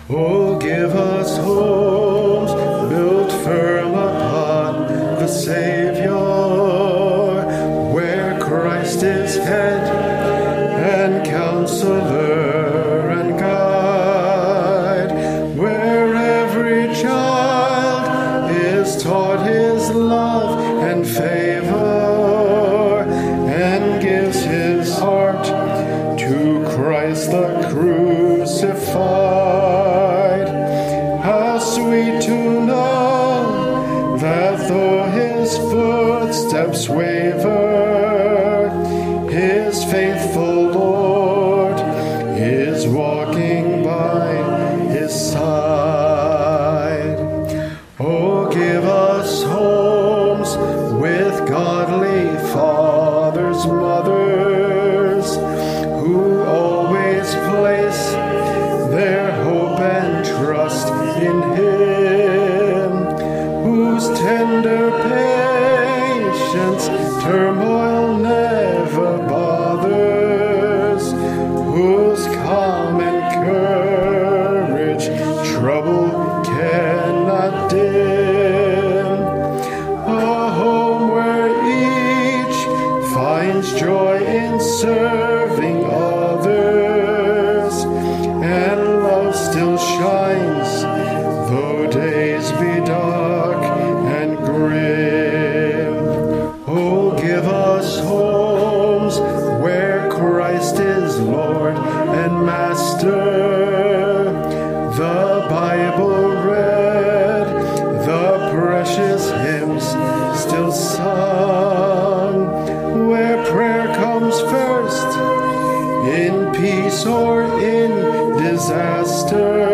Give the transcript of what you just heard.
Oh, give us homes built firm upon the Savior, where Christ is head and counselor and guide, where every child is taught his love and favor, and gives his heart to Christ the crucified. How sweet to know that though his footsteps waver, his faithful Lord is walking by his side. Oh, give us homes with godly fathers, mothers, who always place their hope and trust in him, whose tender patience turmoil never bothers, whose calm and courage trouble cannot dim. A home where each finds joy in serving others, and love still shines though days be dark and grim. Oh, give us homes where Christ is Lord and Master, the Bible read, the precious hymns still sung, where prayer comes first in peace or in disaster,